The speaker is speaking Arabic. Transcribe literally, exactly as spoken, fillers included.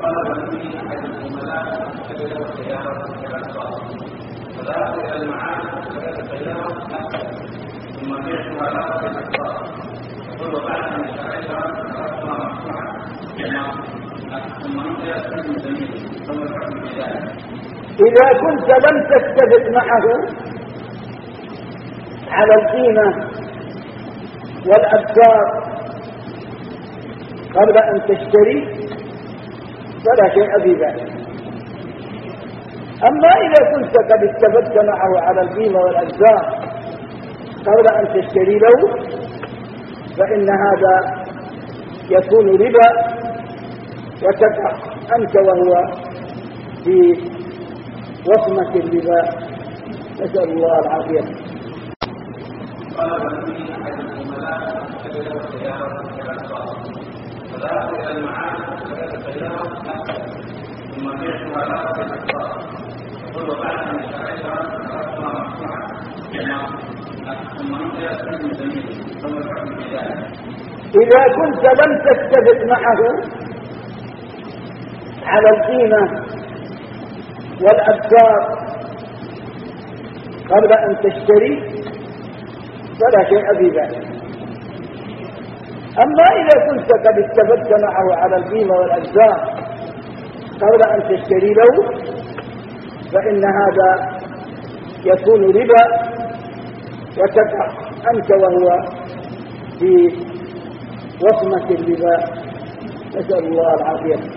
طلب مني احد الزملاء كبيره السياره الى الصالح فذهبت الى المعاد فكانت السياره اكثر ثم بعتها له في الصالح يقول بعد ان اشتريتها تركتها مفتوحه ثم نقل سن جميل ثم الحكم في ذلك. إذا كنت لم تتفق معه على القيمة والأبصار قبل أن تشتري فلا شيء في ذلك. أما إذا كنت قد اتفقت معه على القيمة والأبصار قبل أن تشتري له فإن هذا يكون ربا وتقع أنت وهو في وصمة الربا. نسأل الله العافية. طلب مني احد الزملاء كبيره السياره الى الصالح فذهبت الى المعاد فكانت السياره اكثر ثم بعتها له في الصالح يقول بعد ان اشتريتها تركتها مفتوحه ثم نقل سن جميل ثم الحكم في ذلك. إذا كنت لم تتفق معه على القيمة والأبصار قبل أن تشتري فلا شيء في ذلك. أما إذا كنت قد اتفقت معه على القيمة والأبصار قبل أن تشتري له فإن هذا يكون ربا وتقع أنت وهو في وصمة الربا. نسأل الله العافية.